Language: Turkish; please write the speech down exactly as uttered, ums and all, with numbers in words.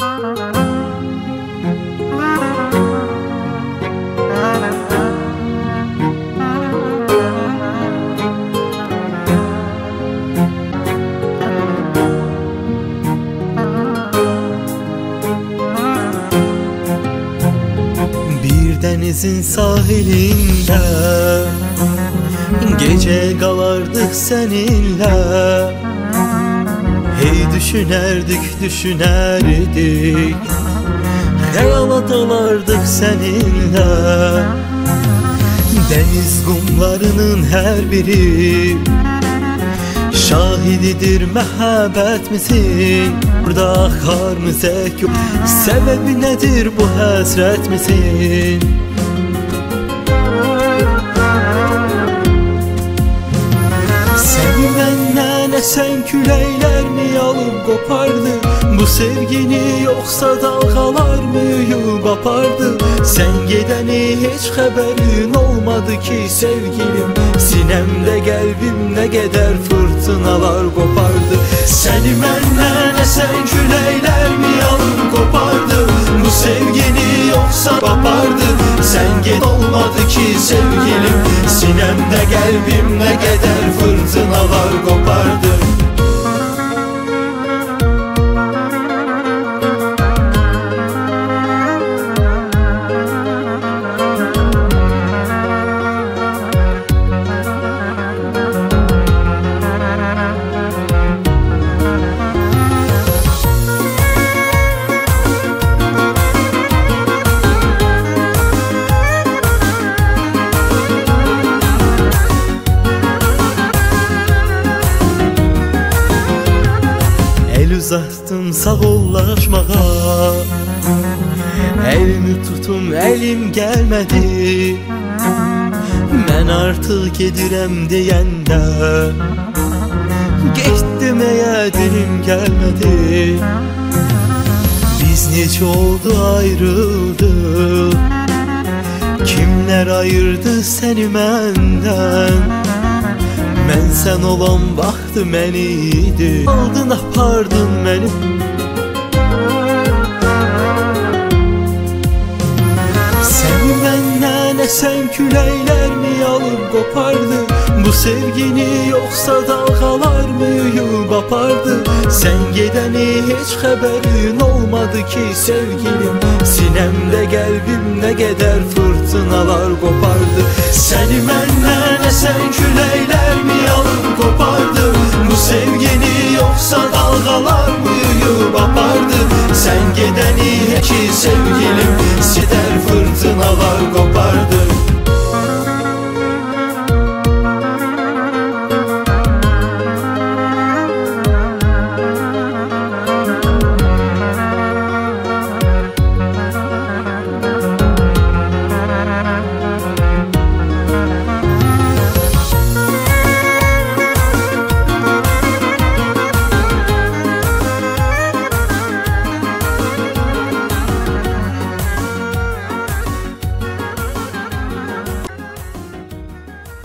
Denizin sahilinde gece kalardık seninle. Hey düşünerdik düşünerdik, hayala dalardık seninle. Deniz kumlarının her biri şahididir mehabbetimizin. Burada akar mı zevk yok, sebebi nedir bu hasret misin? Seni benden esen küleyler mi alıp kopardı? Bu sevgini yoksa dalgalar mı yuyup apardı? Sen gideni hiç haberin olmadı ki sevgilim. Sinemde kalbim ne kadar fırtınalar kopardı. Seni benden esen küleyler mi alıp kopardı? Bu sevgini yoksa kopardı. Sen git olmadı ki sevgilim. Sinemde kalbim ne kadar fırtınalar kopardı. Uzattım sağollaşmağa, elimi tutum elim gelmedi. Ben artık gedirem deyende geçtim eğer dilim gelmedi. Biz nece oldu ayrıldık, kimler ayırdı seni benden? Ben sen olan baktı meniydi, aldın apardın beni. Seni benden esen küleyler mi alıp kopardı? Bu sevgini yoksa dalgalar mı yuyup apardı? Sen gideni hiç haberin olmadı ki sevgilim. Sinemde kalbim ne kadar fırtınalar kopardı. Seni benden esen küleyler mi alıp kopardı? Bu sevgini yoksa dalgalar mı yuyup apardı? Sen gideni hiç sevgilim.